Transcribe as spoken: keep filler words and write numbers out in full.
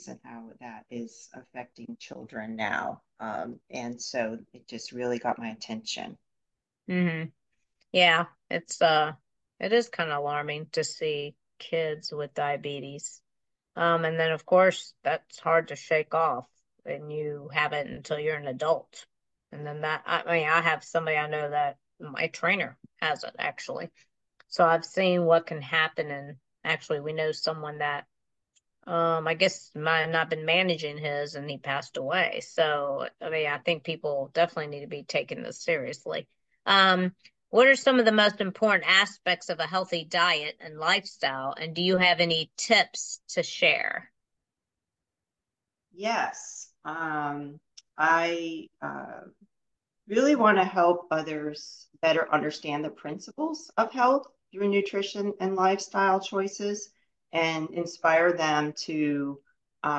and how that is affecting children now. Um, and so it just really got my attention. Hmm. Yeah, it's uh it is kind of alarming to see kids with diabetes. Um, and then of course that's hard to shake off and you have it until you're an adult. And then that I mean I have somebody I know that my trainer has it actually. So I've seen what can happen and actually we know someone that um I guess might have not been managing his and he passed away. So I mean I think people definitely need to be taking this seriously. Um what are some of the most important aspects of a healthy diet and lifestyle? And do you have any tips to share? Yes, um, I uh, really want to help others better understand the principles of health through nutrition and lifestyle choices and inspire them to